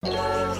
Yep.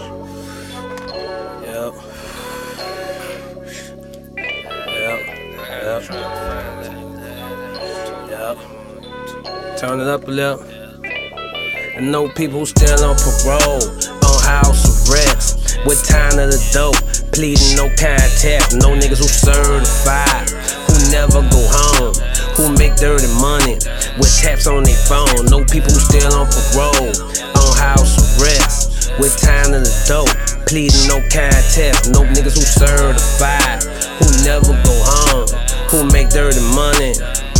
Turn it up a little. I know people still on parole, on house arrest, with time of the dope, pleading no contest. No niggas who certified, who never go home, who make dirty money with taps on their phone. No people who still on parole, on house arrest, with time of the dope, pleading no contest. No niggas who certified, who never go home, who make dirty money.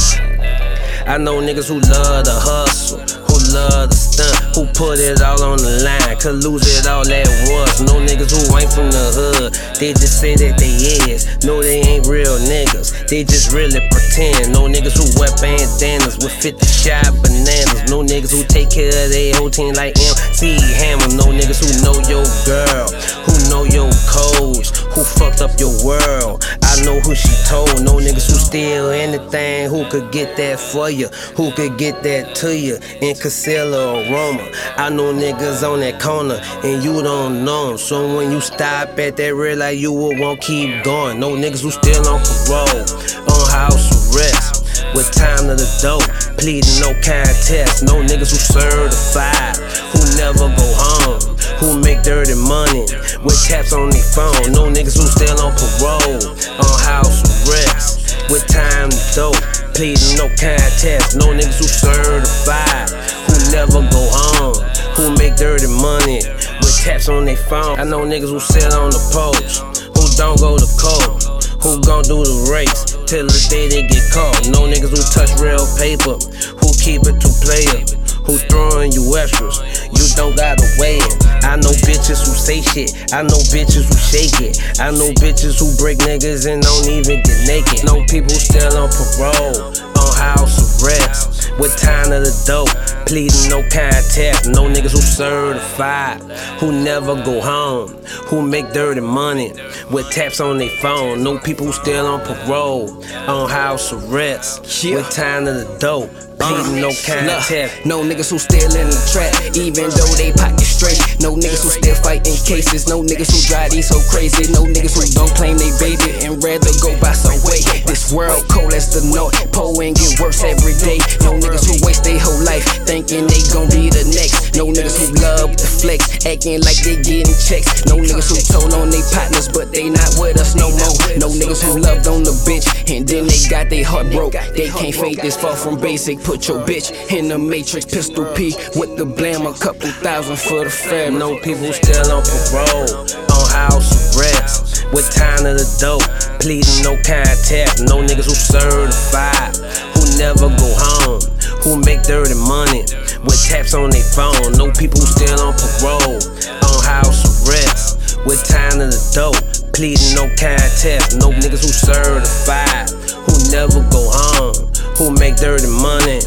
I know niggas who love to hustle, who love to stunt, who put it all on the line, could lose it all at once. No niggas who ain't from the hood, they just say that they is. No, they ain't real niggas, they just really pretend. No niggas who wear bandanas with 50 shot bananas. No niggas who take care of their whole team like MC Hammer. No niggas who know your girl, who know your codes, who fucked up your world. I know who she told. No niggas who steal anything, who could get that for you, who could get that to you in Casilla or Roma. I know niggas on that corner and you don't know them. So when you stop at that red light, you will won't keep going. No niggas who still on parole, on house arrest, with time to the dope, pleading no contest. No niggas who certified, who never go home, who make dirty money with taps on their phone. No niggas who still on parole, on house arrest, with time to dope, pleading no contest. No niggas who certified, who never go home, who make dirty money with taps on their phone. I know niggas who sit on the post, who don't go to court, who gon' do the race till the day they get caught. No niggas who touch real paper, who keep it to player, who throwing you extras, you don't gotta weigh it. I know bitches who say shit, I know bitches who shake it, I know bitches who break niggas and don't even get naked. No people still on parole, on house arrest, with time of the dope, pleading no contest. No niggas who certified, who never go home, who make dirty money with taps on their phone. No people who still on parole, on house arrest, with time of the dope, pleading no contest. No niggas who still in the trap, even though they pocket straight. No niggas who still fighting cases. No niggas who drive these so crazy. No niggas who don't claim they baby and rather go by some way. This world cold as the North Pole and get worse every day. No niggas who waste their whole life thinking they gon' be the next. No niggas who love to flex, acting like they getting checks. No niggas who told on they partners, but they not with us no more. No niggas who loved on the bitch and then they got their heart broke. They can't fake this far from basic. Put your bitch in the Matrix, pistol P with the blam, a couple thousand for the fam. No people still on parole, on house arrest, with time of the dope, pleading no contest. No niggas who certified, who never go home, who make dirty money with taps on their phone. No people still on parole, on house arrest, with time of the dope, pleading no contest. No niggas who certified, who never go home, who make dirty money